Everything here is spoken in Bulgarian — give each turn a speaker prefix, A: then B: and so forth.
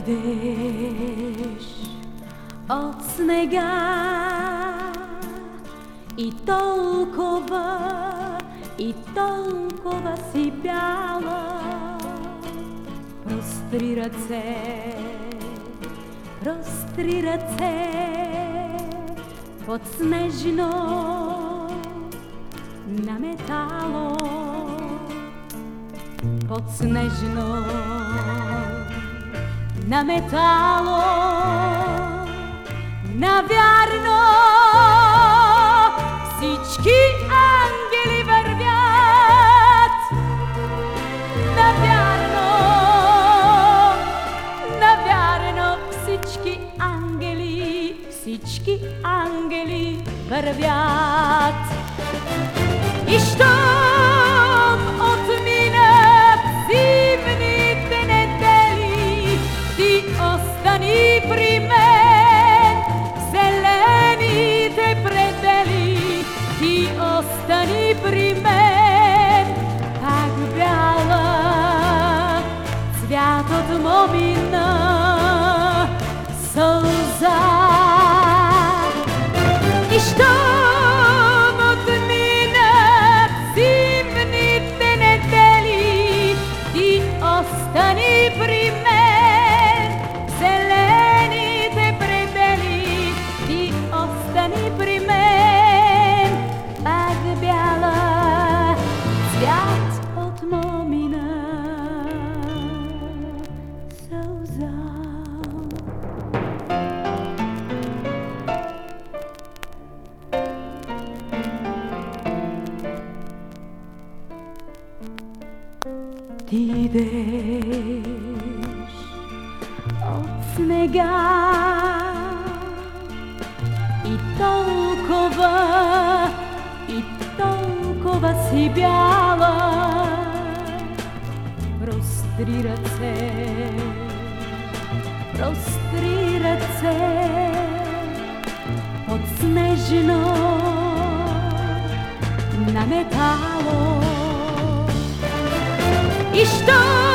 A: идеш от снега и толкова си бяла. Простри ръце под снежно наметало, под снежно наметало. Навярно всички ангели вървят, навярно всички ангели вървят. И щом отминат зимните недели, ти остани при мен в зелените предели. Ти остани при мен, пак бяла, цвят от момина сълза. И щом отминат зимните недели, ти остани при мен в зелените предели. Ти остани при мен, пак бяла, цвят от момина сълза. Ти идеш от снега и толкова си бяла. Простри ръце под снежно наметало. И що